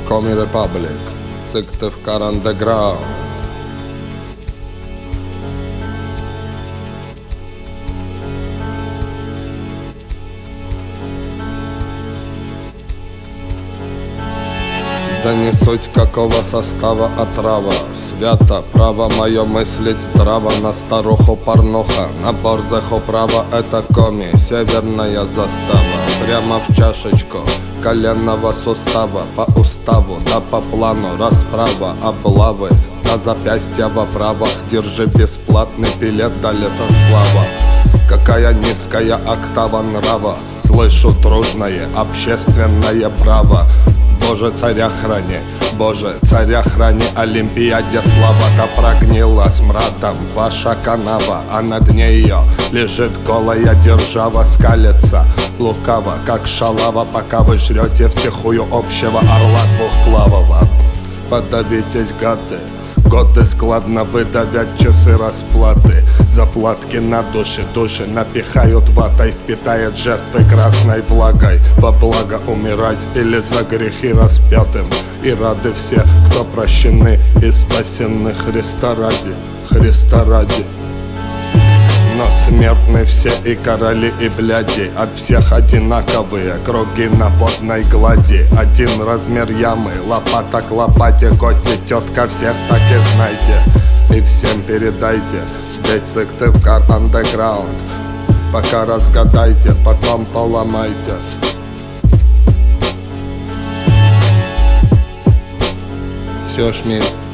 Коми Репаблик, Сыктывкар Андеграунд. Да не суть какого состава отрава. Свято право мое мыслить здраво. На старуху порнуха, на борзых управа. Это коми, северная застава. Прямо в чашечку коленного сустава. По уставу, да по плану расправа. Облавы на запястья в оправах. Держи бесплатный билет до лесосплава. Какая низкая октава нрава. Слышу дружное общественное право. Боже, царя храни, Боже, царя храни, Олимпиаде слава. Да прогнила смрадом ваша канава, а на дне ее лежит голая держава. Скалится лукаво, как шалава, пока вы жрете втихую общего орла двухглавого. Подавитесь, гады, годы складно выдавят часы расплаты. Заплатки на души напихают ватой. Впитает жертвы красной влагой. Во благо умирать или за грехи распятым. И рады все, кто прощены и спасены Христа ради, Христа ради. Но смертны все и короли, и бляди. От всех одинаковые круги на водной глади. Один размер ямы, лопата к лопате. Гости, тетка, всех так и знайте. И всем передайте, здесь Сыктывкар Андеграунд. Пока разгадайте, потом поломайте. Все, Шмель.